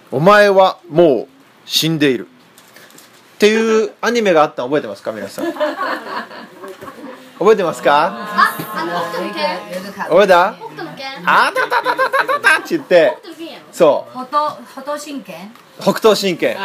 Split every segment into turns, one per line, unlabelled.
お前はもう死んでいるっていうアニメがあったの覚えてますか皆さん。覚えてますか？覚えた？あたたたたたたたって言って、そう。北東神拳。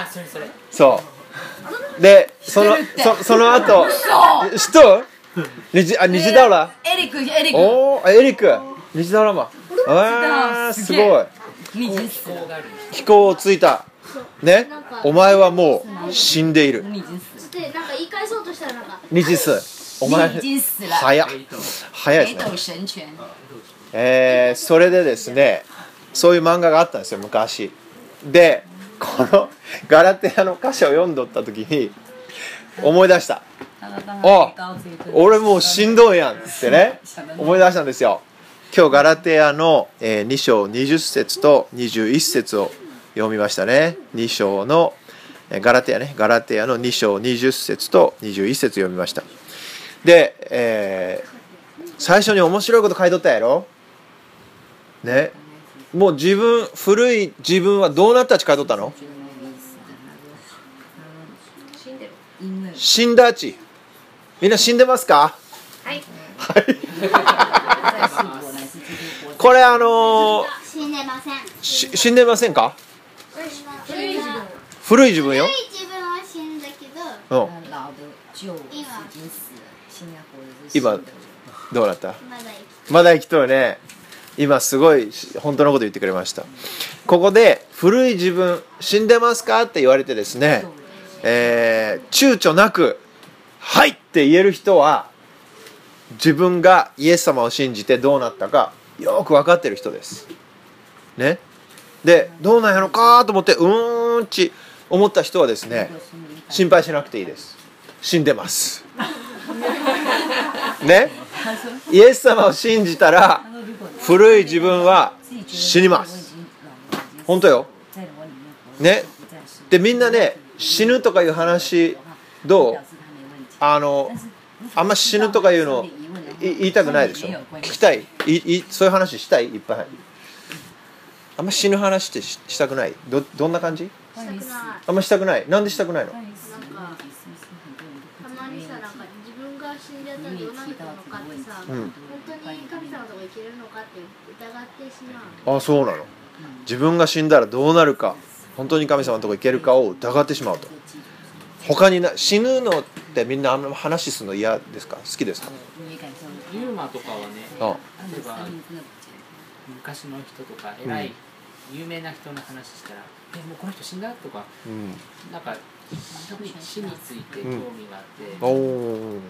そうでその後知っとる？虹だら。エリック虹だらま。すごい。飛行をついたね。お前はもう死んでいる。なんか言い返そうとしたらなんか虹す。お前早いですね。それでですね、そういう漫画があったんですよ昔。でこのガラテヤの歌詞を読んどった時に思い出した。俺もうしんどいやんってね思い出したんですよ。今日ガラテヤの2章20節と21節を読みましたね。2章のガラテヤの2章20節と21節読みました。で、最初に面白いこと書いとったやろね。もう古い自分はどうなったって書いとったの？死んだち。みんな死んでますか？はい。これ死んでません。死んでませんか？古い自分よ。古い自分は死んだけど、今どうなった？まだ生きとるね。今すごい本当のこと言ってくれました。ここで古い自分死んでますかって言われてですね、躊躇なくはいって言える人は自分がイエス様を信じてどうなったかよく分かってる人ですね。でどうなんやろかと思って思った人はですね、心配しなくていいです。死んでますね。イエス様を信じたら古い自分は死にます。本当よね。でみんなね、死ぬとかいう話どう？あんま死ぬとかいうの言いたくないでしょ。聞きたい？そういう話したい？いっぱい。あんま死ぬ話ってしたくない？どんな感じ？あんましたくない。なんでしたくないの？なんかたまにさ、なんか自分が死んじゃったらどうなるのかってさ、本当に神様とか生きれるのかって疑ってしまう。あ、そうなの。自分が死んだらどうなるか、本当に神様のとこ行けるかを疑ってしまうと。他に死ぬのってみんな話するの嫌ですか？好きですか？
ユーマとかはね、例えば昔の人とか偉い有名な人の話したら、もうこの人死んだとか、なんか死について興味があって、でも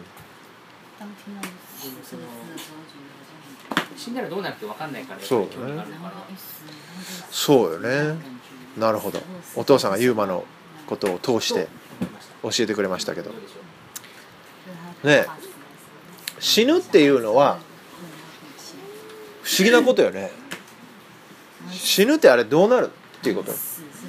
死んだらどうなるって分かんないから、興味があるから。
そうよね。なるほど。お父さんがユーマのことを通して教えてくれましたけどね。死ぬっていうのは不思議なことよね。死ぬってあれどうなるっていうこと？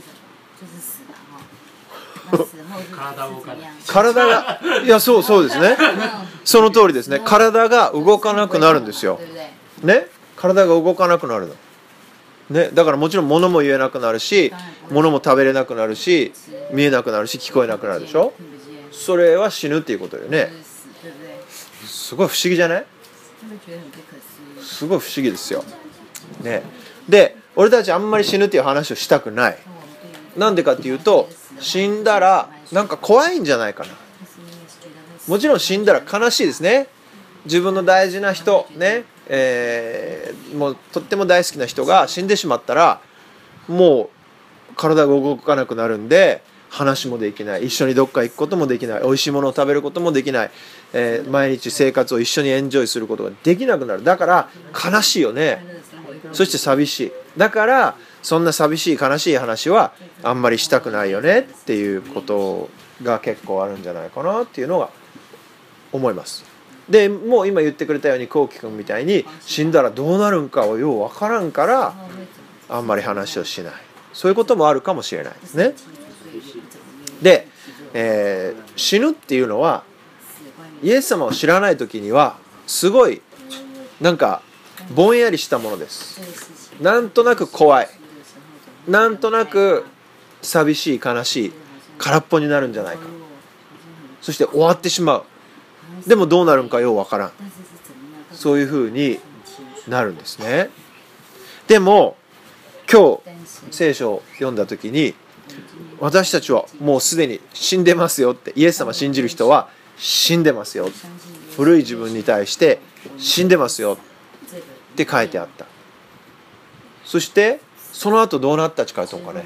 体が、いやそうですね。その通りですね。体が動かなくなるんですよね。体が動かなくなるのね。だからもちろん物も言えなくなるし、物も食べれなくなるし、見えなくなるし、聞こえなくなるでしょ。それは死ぬっていうことよね。すごい不思議じゃない？すごい不思議ですよね。で俺たちあんまり死ぬっていう話をしたくない。なんでかっていうと、死んだらなんか怖いんじゃないかな。もちろん死んだら悲しいですね。自分の大事な人ね、もうとっても大好きな人が死んでしまったら、もう体が動かなくなるんで話もできない、一緒にどっか行くこともできない、美味しいものを食べることもできない、毎日生活を一緒にエンジョイすることができなくなる。だから悲しいよね。そして寂しい。だからそんな寂しい悲しい話はあんまりしたくないよねっていうことが結構あるんじゃないかなっていうのが思います。でもう今言ってくれたように、こうきくんみたいに死んだらどうなるんかをよう分からんからあんまり話をしない、そういうこともあるかもしれないですね。で、死ぬっていうのはイエス様を知らない時にはすごいなんかぼんやりしたものです。なんとなく怖いなんとなく寂しい悲しい空っぽになるんじゃないか。そして終わってしまう。でもどうなるんかようわからん。そういうふうになるんですね。でも今日聖書を読んだ時に、私たちはもうすでに死んでますよって、イエス様信じる人は死んでますよ、古い自分に対して死んでますよって書いてあった。そしてその後どうなったって書いてあるのかね。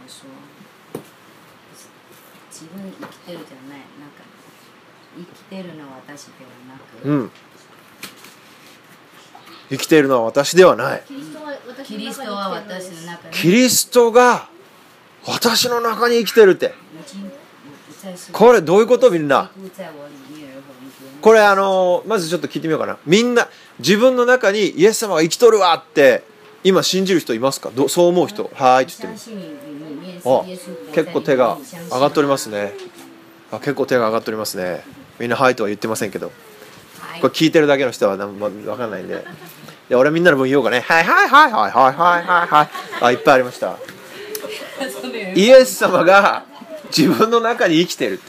自分生きてるじゃない、なんか生きてるのは私ではなく、
生きているのは私ではない。
キリストは私の中に、
キリストが私の中に生きてるって。これどういうこと？みんな。これまずちょっと聞いてみようかな。みんな自分の中にイエス様が生きとるわって今信じる人いますか？そう思う人、はーいって言ってみる。結構手が上がっておりますね。結構手が上がっておりますね。みんなはいとは言ってませんけど、これ聞いてるだけの人は分かんないんで。で、俺みんなの分言おうかね。はいはいはいはいはいはいはいはい。いっぱいありました。イエス様が自分の中に生きてるって。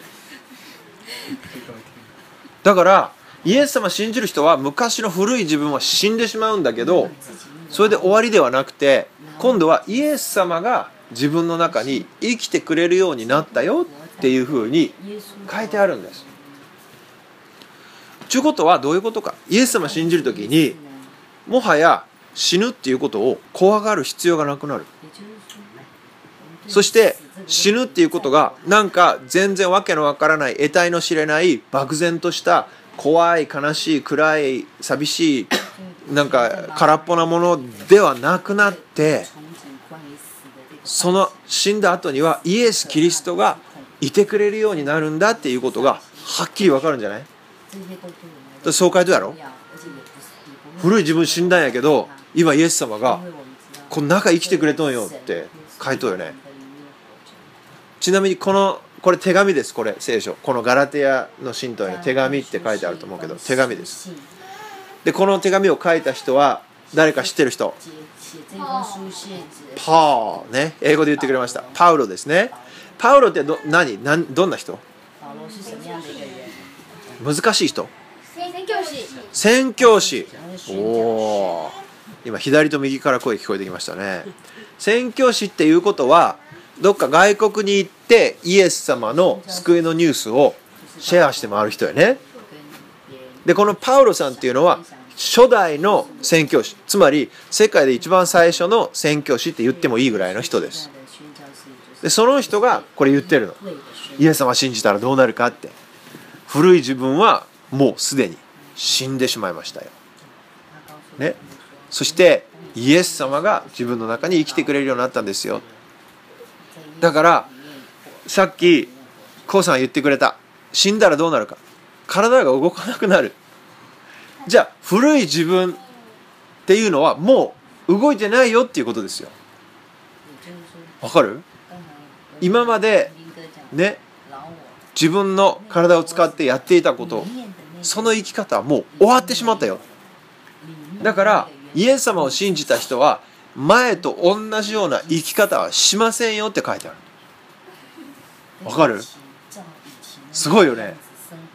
だからイエス様信じる人は昔の古い自分は死んでしまうんだけど、それで終わりではなくて、今度はイエス様が自分の中に生きてくれるようになったよっていうふうに書いてあるんです。ということはどういうことか。イエス様信じるときにもはや死ぬっていうことを怖がる必要がなくなる。そして死ぬっていうことがなんか全然わけのわからない、得体の知れない漠然とした怖い悲しい暗い寂しいなんか空っぽなものではなくなって、その死んだ後にはイエス・キリストがいてくれるようになるんだっていうことがはっきりわかるんじゃない？そう書いてあるやろ。古い自分死んだんやけど今イエス様がこの中生きてくれとんよって書いとるよね。ちなみにこれ手紙です。これ聖書、このガラテヤの信徒への手紙って書いてあると思うけど、手紙です。でこの手紙を書いた人は誰か知ってる人？パウね、英語で言ってくれました。パウロですね。パウロってどんな人？難しい人？宣教師。おー、今左と右から声聞こえてきましたね。宣教師っていうことはどっか外国に行ってイエス様の救いのニュースをシェアして回る人やね。でこのパウロさんっていうのは初代の宣教師、つまり世界で一番最初の宣教師って言ってもいいぐらいの人です。でその人がこれ言ってるの。イエス様信じたらどうなるかって。古い自分はもうすでに死んでしまいましたよ、ね、そしてイエス様が自分の中に生きてくれるようになったんですよ。だからさっきコウさん言ってくれた、死んだらどうなるか、体が動かなくなる。じゃあ古い自分っていうのはもう動いてないよっていうことですよ。わかる？今までね、自分の体を使ってやっていたこと、その生き方はもう終わってしまったよ。だからイエス様を信じた人は前と同じような生き方はしませんよって書いてある。わかる？すごいよね。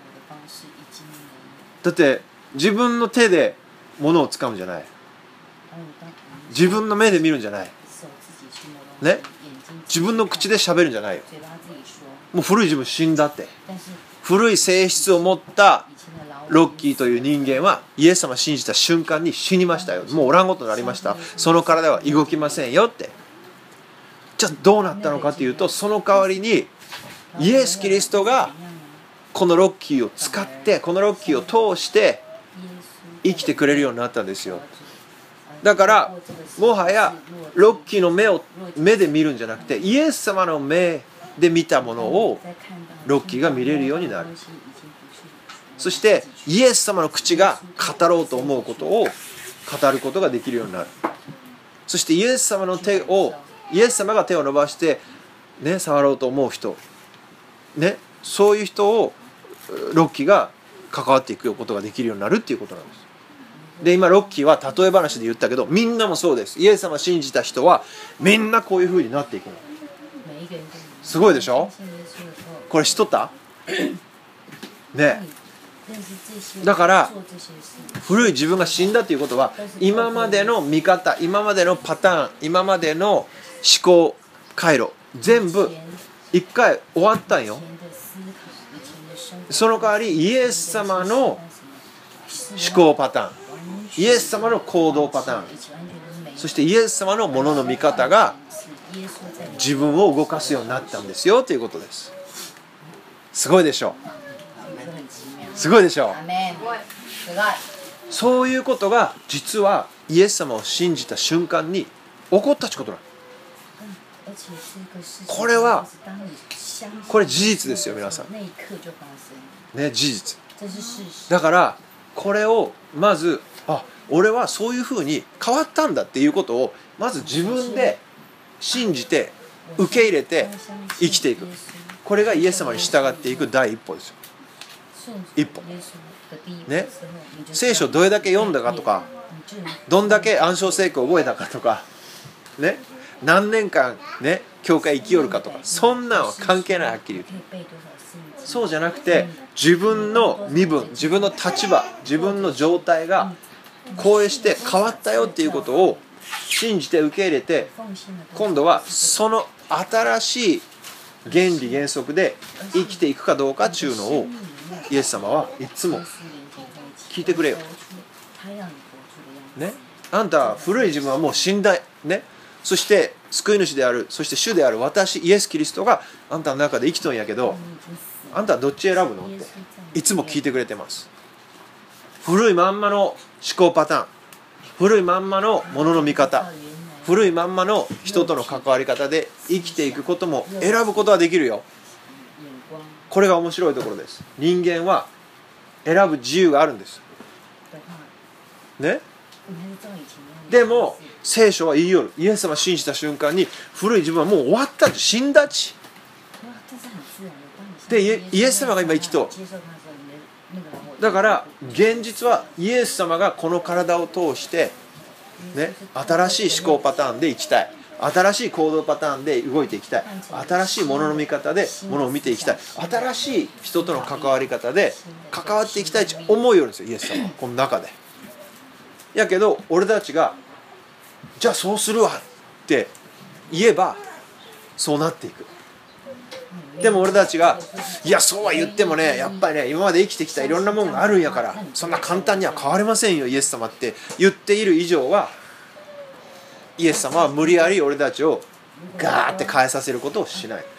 だって自分の手で物を掴むんじゃない、自分の目で見るんじゃないね、自分の口で喋るんじゃないよ。もう古い自分死んだって。古い性質を持ったロッキーという人間はイエス様を信じた瞬間に死にましたよ。もうおらんことになりました。その体は動きませんよって。じゃあどうなったのかというと、その代わりにイエス・キリストがこのロッキーを使って、このロッキーを通して生きてくれるようになったんですよ。だからもはやロッキーの目で見るんじゃなくて、イエス様の目で見たものをロッキーが見れるようになる。そしてイエス様の口が語ろうと思うことを語ることができるようになる。そしてイエス様が手を伸ばしてね、触ろうと思う人ね、そういう人をロッキーが関わっていくことができるようになるっていうことなんです。 で今ロッキーは例え話で言ったけど、みんなもそうです。イエス様を信じた人はみんなこういう風になっていくの。すごいでしょ。これ知っとったね。だから古い自分が死んだということは、今までの見方、今までのパターン、今までの思考回路全部一回終わったんよ。その代わりイエス様の思考パターン、イエス様の行動パターン、そしてイエス様のものの見方が自分を動かすようになったんですよということです。すごいでしょう。すごいでしょう。そういうことが実はイエス様を信じた瞬間に起こったということなの。これ事実ですよ皆さんね、事実だから、これをまず俺はそういうふうに変わったんだっていうことをまず自分で信じて受け入れて生きていく。これがイエス様に従っていく第一歩ですよ。一歩ね。聖書をどれだけ読んだかとか、どんだけ暗唱聖句を覚えたかとかね、何年間ね教会生きよるかとか、そんなんは関係ない。はっきり言うとそうじゃなくて、自分の身分、自分の立場、自分の状態がこうして変わったよっていうことを信じて受け入れて、今度はその新しい原理原則で生きていくかどうかっていうのをイエス様はいつも聞いてくれよ、ね、あんた古い自分はもう死んだ、ね、そして救い主である、そして主である私イエス・キリストがあんたの中で生きとんやけど、あんたはどっち選ぶのっていつも聞いてくれてます。古いまんまの思考パターン、古いまんまのものの見方、古いまんまの人との関わり方で生きていくことも選ぶことはできるよ。これが面白いところです。人間は選ぶ自由があるんですね。でも聖書は言いよる。イエス様を信じた瞬間に古い自分はもう終わったち、死んだちで、イエス様が今生きとだから、現実はイエス様がこの体を通して、ね、新しい思考パターンで生きたい、新しい行動パターンで動いていきたい、新しいものの見方でものを見ていきたい、新しい人との関わり方で関わっていきたいと思うようですよ、イエス様はこの中で。やけど俺たちがじゃあそうするわって言えばそうなっていく。でも俺たちがいやそうは言ってもね、やっぱりね今まで生きてきたいろんなものがあるんやから、そんな簡単には変われませんよイエス様って言っている以上は、イエス様は無理やり俺たちをガーって変えさせることをしない。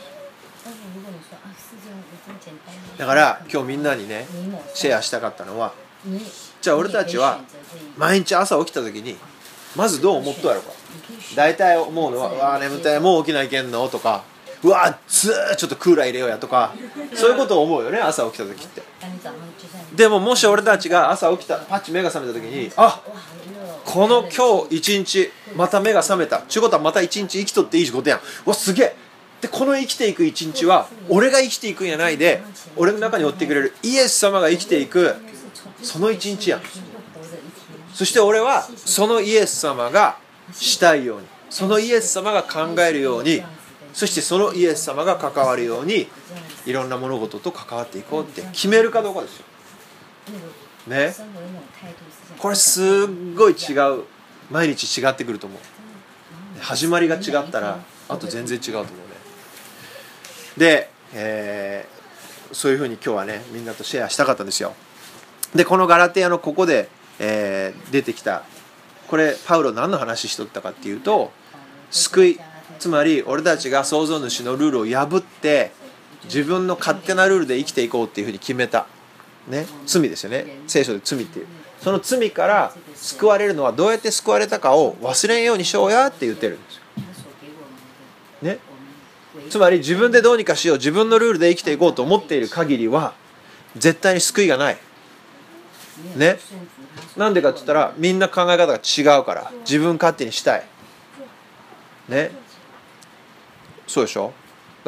だから今日みんなにねシェアしたかったのは、じゃあ俺たちは毎日朝起きた時にまずどう思っとやろうか。大体思うのは、うわ眠たい、もう起きないけんのとか、うわちょっとクーラー入れようやとか、そういうことを思うよね、朝起きた時って。でももし俺たちが朝起きた、パッチ目が覚めた時に、この今日一日また目が覚めたちゅうことは、また一日生きとっていいことやん、わすげえ。でこの生きていく一日は俺が生きていくんやないで、俺の中におってくれるイエス様が生きていくその一日やん。そして俺はそのイエス様がしたいように、そのイエス様が考えるように、そしてそのイエス様が関わるようにいろんな物事と関わっていこうって決めるかどうかですよね。これすっごい違う、毎日違ってくると思う。始まりが違ったらあと全然違うと思うね。で、そういうふうに今日はねみんなとシェアしたかったんですよ。でこのガラテヤのここで、出てきたこれパウロ何の話しとったかっていうと、救い、つまり俺たちが創造主のルールを破って自分の勝手なルールで生きていこうっていうふうに決めた、ね、罪ですよね。聖書で罪っていう、その罪から救われるのはどうやって救われたかを忘れんようにしようやって言ってるんですよ、ね、つまり自分でどうにかしよう、自分のルールで生きていこうと思っている限りは絶対に救いがないね。なんでかって言ったらみんな考え方が違うから、自分勝手にしたいね。そうでしょ。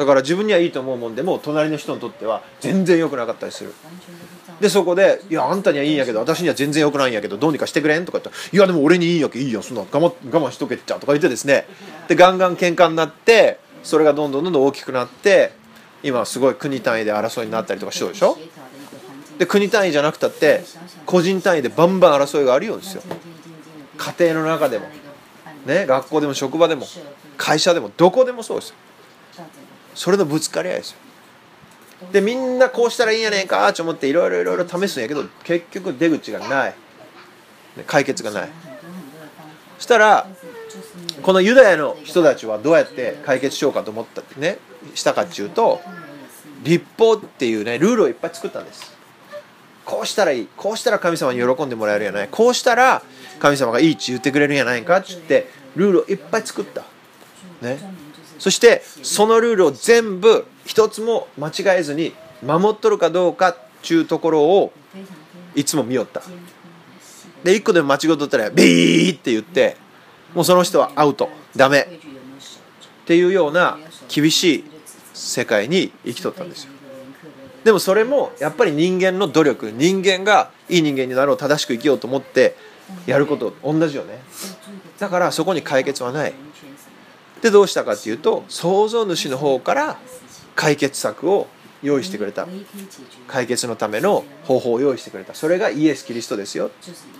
だから自分にはいいと思うもんでも隣の人にとっては全然良くなかったりする。でそこで「いやあんたにはいいんやけど私には全然良くないんやけどどうにかしてくれん?」とか言ったら「いやでも俺にいいんやけいいやそんな我慢しとけっちゃ」とか言ってですね、でガンガン喧嘩になって、それがどんどん大きくなって、今すごい国単位で争いになったりとかしようでしょ。で国単位じゃなくたって個人単位でバンバン争いがあるようですよ。家庭の中でもね、学校でも職場でも会社でもどこでもそうですよ。それのぶつかり合いですよ。でみんなこうしたらいいんやねんかと思っていろいろ試すんやけど、結局出口がない、解決がない。そしたらこのユダヤの人たちはどうやって解決しようかと思ったねしたかっていうと、律法っていうねルールをいっぱい作ったんです。こうしたらいい、こうしたら神様に喜んでもらえるんやない、こうしたら神様がいいって言ってくれるんやないかって言ってルールをいっぱい作った、ね、そしてそのルールを全部一つも間違えずに守っとるかどうかっていうところをいつも見よった。で一個でも間違っとったらビーって言ってもうその人はアウト、ダメっていうような厳しい世界に生きとったんですよ。でもそれもやっぱり人間の努力、人間がいい人間になろう、正しく生きようと思ってやること同じよね。だからそこに解決はない。でどうしたかっていうと、創造主の方から解決策を用意してくれた、解決のための方法を用意してくれた。それがイエス・キリストですよ。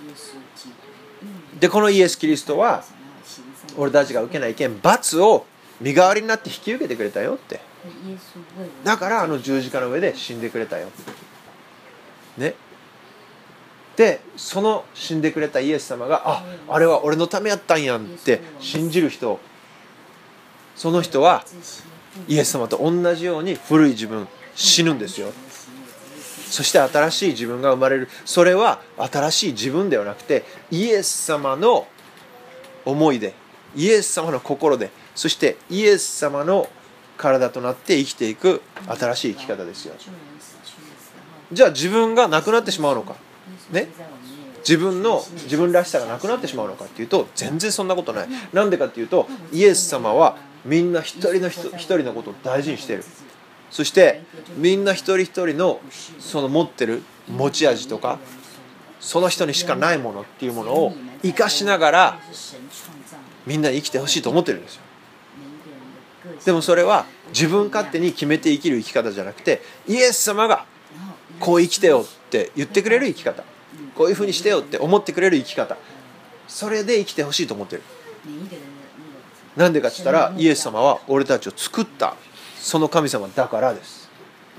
でこのイエス・キリストは俺たちが受けないけん罰を身代わりになって引き受けてくれたよって。だからあの十字架の上で死んでくれたよ、ね、でその死んでくれたイエス様があれは俺のためやったんやんって信じる人、その人はイエス様と同じように古い自分死ぬんですよ。そして新しい自分が生まれる。それは新しい自分ではなくてイエス様の思いで、イエス様の心で、そしてイエス様の体となって生きていく新しい生き方ですよ。じゃあ自分がなくなってしまうのか、ね、自分らしさがなくなってしまうのかっていうと全然そんなことない。なんでかっていうとイエス様はみんな一人のことを大事にしている。そしてみんな一人一人のその持ってる持ち味とかその人にしかないものっていうものを生かしながらみんなに生きてほしいと思ってるんですよ。でもそれは自分勝手に決めて生きる生き方じゃなくて、イエス様がこう生きてよって言ってくれる生き方、こういうふうにしてよって思ってくれる生き方、それで生きてほしいと思ってる。なんでかって言ったらイエス様は俺たちを作ったその神様だからです。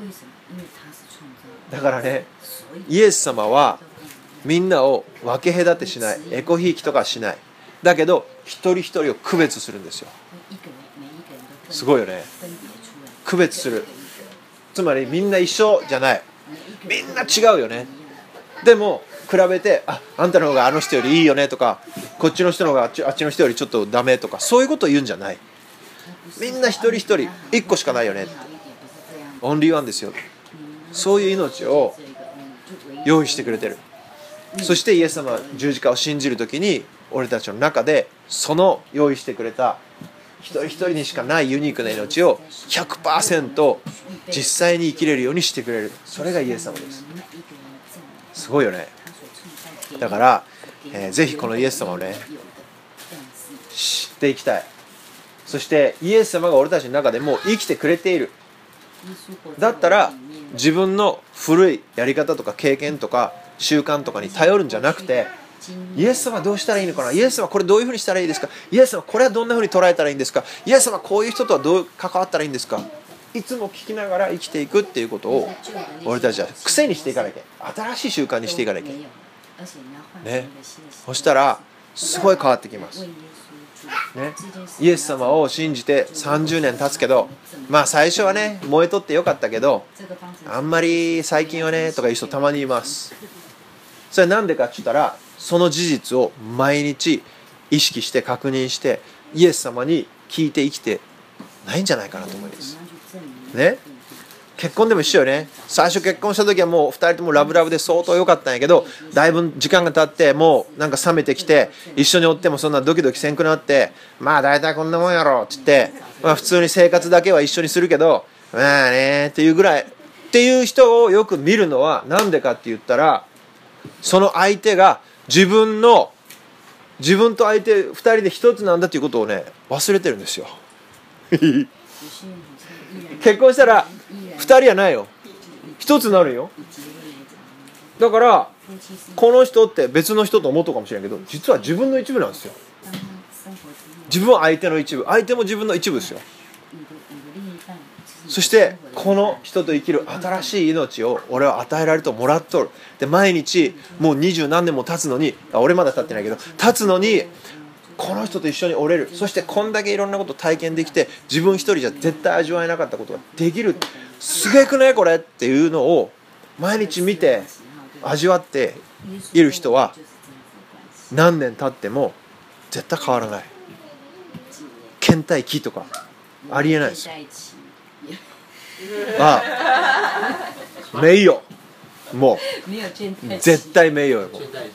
だからね、イエス様はみんなを分け隔てしない、エコひいきとかしない。だけど一人一人を区別するんですよ。すごいよね。区別する。つまりみんな一緒じゃない。みんな違うよね。でも比べてあんたの方があの人よりいいよねとか、こっちの人の方があっちの人よりちょっとダメとか、そういうことを言うんじゃない。みんな一人一人一個しかないよね。オンリーワンですよ。そういう命を用意してくれてる。そしてイエス様は十字架を信じるときに俺たちの中でその用意してくれた一人一人にしかないユニークな命を 100% 実際に生きれるようにしてくれる。それがイエス様です。すごいよね。だから、ぜひこのイエス様をね知っていきたい。そしてイエス様が俺たちの中でも生きてくれている。だったら自分の古いやり方とか経験とか習慣とかに頼るんじゃなくて、イエス様どうしたらいいのかな、イエス様これどういうふうにしたらいいですか、イエス様これはどんなふうに捉えたらいいんですか、イエス様こういう人とはどう関わったらいいんですか、いつも聞きながら生きていくっていうことを俺たちは癖にしていかなきゃ、新しい習慣にしていかなきゃね。そしたらすごい変わってきます、ね、イエス様を信じて30年経つけど、まあ最初はね燃えとってよかったけどあんまり最近はねとかいう人たまにいます。それなんでかって言ったらその事実を毎日意識して確認してイエス様に聞いて生きてないんじゃないかなと思いますね。結婚でも一緒よね。最初結婚した時はもう2人ともラブラブで相当良かったんやけど、だいぶ時間が経ってもうなんか冷めてきて、一緒におってもそんなドキドキせんくなって、まあ大体こんなもんやろって言ってまあ普通に生活だけは一緒にするけど、まあねっていうぐらいっていう人をよく見るのはなんでかって言ったら、その相手が自分と相手2人で一つなんだということをね忘れてるんですよ。結婚したら2人やないよ、一つになるよ。だからこの人って別の人と思うかもしれないけど、実は自分の一部なんですよ。自分は相手の一部、相手も自分の一部ですよ。そしてこの人と生きる新しい命を俺は与えられるともらっとる。で毎日もう20何年も経つのに、俺まだ経ってないけど経つのにこの人と一緒におれる。そしてこんだけいろんなこと体験できて、自分一人じゃ絶対味わえなかったことができる、すげえくねこれっていうのを毎日見て味わっている人は何年経っても絶対変わらない。倦怠期とかありえないですよ。名誉、もう絶対名誉よ。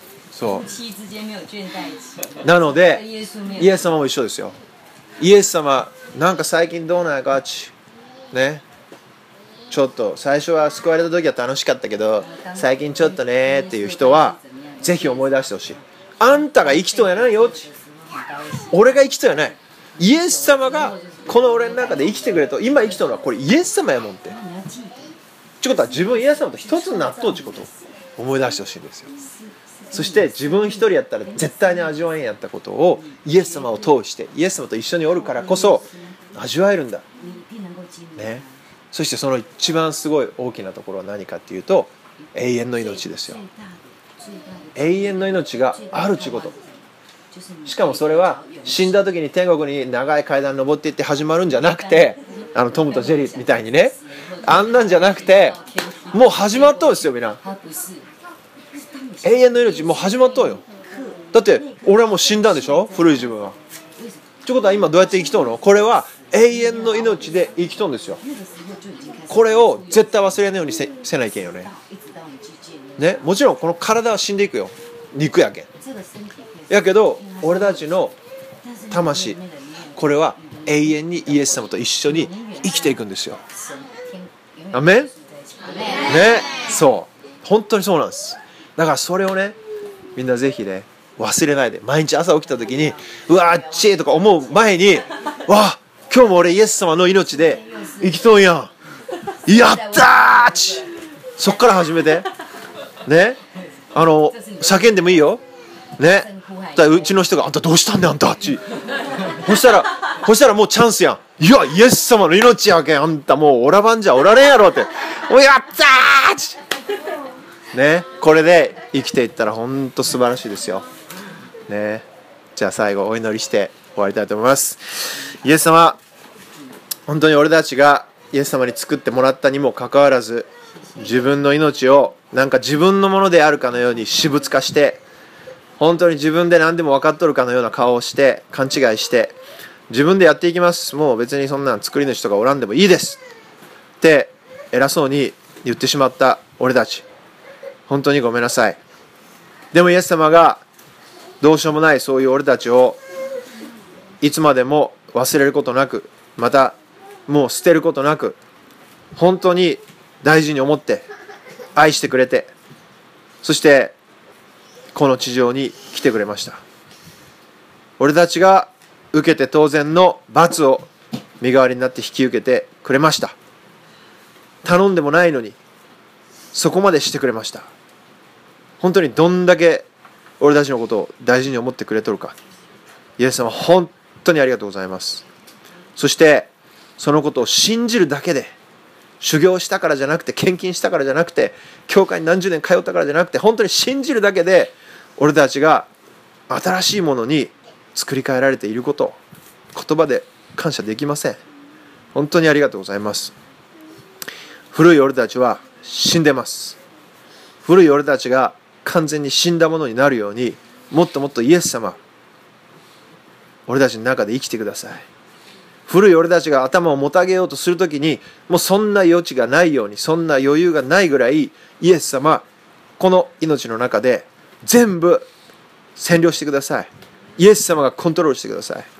そうなのでイエス様も一緒ですよ。イエス様なんか最近どうなんやかちね、ちょっと最初は救われた時は楽しかったけど最近ちょっとねっていう人はぜひ思い出してほしい。あんたが生きとんやないよ、俺が生きとんやない。イエス様がこの俺の中で生きてくれと、今生きとるのはこれイエス様やもんって。ってことは自分イエス様と一つになっとうってことを思い出してほしいんですよ。そして自分一人やったら絶対に味わえんやったことをイエス様を通してイエス様と一緒におるからこそ味わえるんだ、ね、そしてその一番すごい大きなところは何かっていうと永遠の命ですよ。永遠の命があるってこと。しかもそれは死んだ時に天国に長い階段登っていって始まるんじゃなくて、トムとジェリーみたいにね、あんなんじゃなくてもう始まったんですよ。みんな永遠の命もう始まったんよ。だって俺はもう死んだんでしょ、古い自分は。ってことは今どうやって生きとんの？これは永遠の命で生きとんですよ。これを絶対忘れないように せないけんよね。もちろんこの体は死んでいくよ、肉やけんやけど俺たちの魂、これは永遠にイエス様と一緒に生きていくんですよ。アメンね。そう本当にそうなんです。だからそれをねみんなぜひね忘れないで、毎日朝起きた時にうわっちーとか思う前に、わ今日も俺イエス様の命で生きとんやん、やったーち、そっから始めてね、叫んでもいいよね。うちの人があんたどうしたんだよあんたっち、そしたらもうチャンスやん。いやイエス様の命やけんあんたもうおらばんじゃおられんやろって、おやったーちね、これで生きていったら本当素晴らしいですよね。じゃあ最後お祈りして終わりたいと思います。イエス様、本当に俺たちがイエス様に作ってもらったにもかかわらず、自分の命をなんか自分のものであるかのように私物化して、本当に自分で何でも分かっとるかのような顔をして勘違いして自分でやっていきます、もう別にそんな作り主とかおらんでもいいですって偉そうに言ってしまった俺たち、本当にごめんなさい。でもイエス様がどうしようもないそういう俺たちをいつまでも忘れることなく、またもう捨てることなく、本当に大事に思って愛してくれて、そしてこの地上に来てくれました。俺たちが受けて当然の罰を身代わりになって引き受けてくれました。頼んでもないのにそこまでしてくれました。本当にどんだけ俺たちのことを大事に思ってくれとるか、イエス様本当にありがとうございます。そしてそのことを信じるだけで、修行したからじゃなくて、献金したからじゃなくて、教会に何十年通ったからじゃなくて、本当に信じるだけで俺たちが新しいものに作り変えられていることを言葉で感謝できません。本当にありがとうございます。古い俺たちは死んでます。古い俺たちが完全に死んだものになるように、もっともっとイエス様、俺たちの中で生きてください。古い俺たちが頭をもたげようとするときに、もうそんな余地がないように、そんな余裕がないぐらい、イエス様、この命の中で全部占領してください。イエス様がコントロールしてください。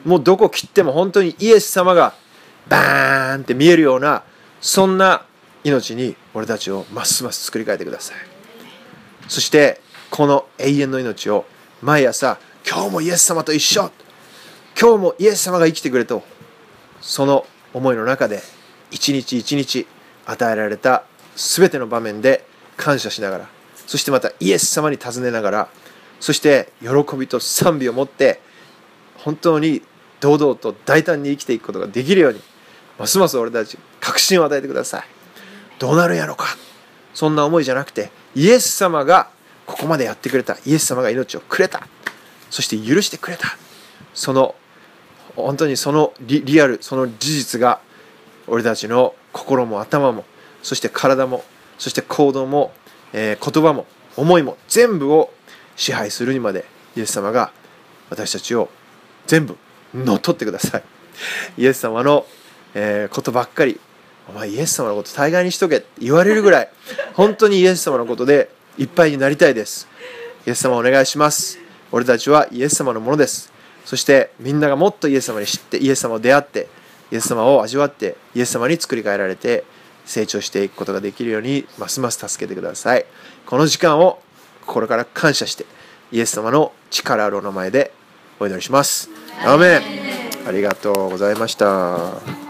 もうどこ切っても本当にイエス様がバーンって見えるような、そんな命に俺たちをますます作り変えてください。そしてこの永遠の命を毎朝、今日もイエス様と一緒、今日もイエス様が生きてくれと、その思いの中で一日一日与えられた全ての場面で感謝しながら、そしてまたイエス様に尋ねながら、そして喜びと賛美を持って本当に堂々と大胆に生きていくことができるように、ますます俺たち確信を与えてください。どうなるんやろか、そんな思いじゃなくて、イエス様がここまでやってくれた、イエス様が命をくれた、そして許してくれた、その本当にそのリアル、その事実が俺たちの心も頭も、そして体も、そして行動も、言葉も思いも全部を支配するにまで、イエス様が私たちを全部乗っ取ってください。イエス様の、ことばっかり、お前イエス様のこと大概にしとけって言われるぐらい、本当にイエス様のことでいっぱいになりたいです。イエス様お願いします。俺たちはイエス様のものです。そしてみんながもっとイエス様に知って、イエス様を出会って、イエス様を味わって、イエス様に作り変えられて成長していくことができるように、ますます助けてください。この時間を心から感謝して、イエス様の力あるお名前でお祈りします。アーメン。ありがとうございました。